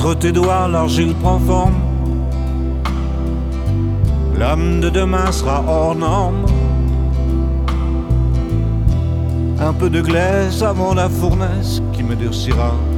Entre tes doigts, l'argile prend forme. L'âme de demain sera hors norme. Un peu de glaise avant la fournaise qui me durcira.